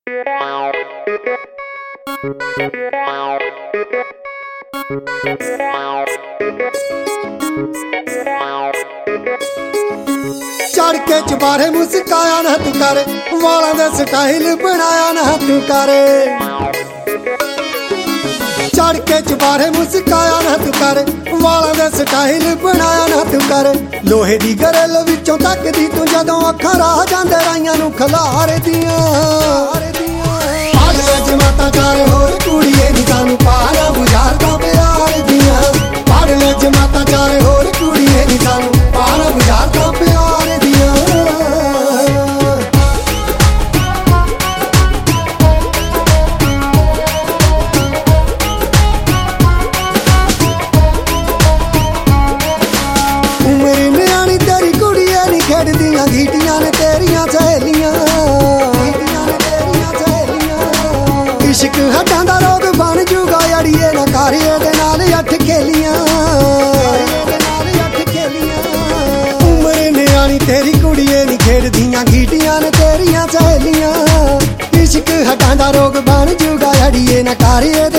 चढ़ के चुबारे मुस्काया ना तू करे, वाला दे स्टाइल बनाया ना तू करे। चढ़ के चुबारे मुस्काया ना तू करे, वाला दे स्टाइल बनाया ना तू करे। लोहे दी गरल विचों तकदी तू जदों अखां राह जांदे राइयां नूं खलार दियां। पढ़ जमाता चार होर कुड़िए नी सानू पारा बुझारदा प्यार दियां। पढ़ जमाता चार होर कुड़िए नी सानू पारा बुझारदा प्यार दियां। उमर न्याणी तेरी कुड़िए नी खेडदियां, गीटियां ने तेरियां सहेलियां। इश्क हड्डां दा रोग बन जूगा अड़िए, ना कर इहदे नाल अठ खेलियां। उमर न्याणी तेरी कुड़िए नी खेडदियां, गीटियां ने तेरियां सहेलियां। इश्क हड्डां दा रोग बन जूगा अड़िए, ना कर इहदे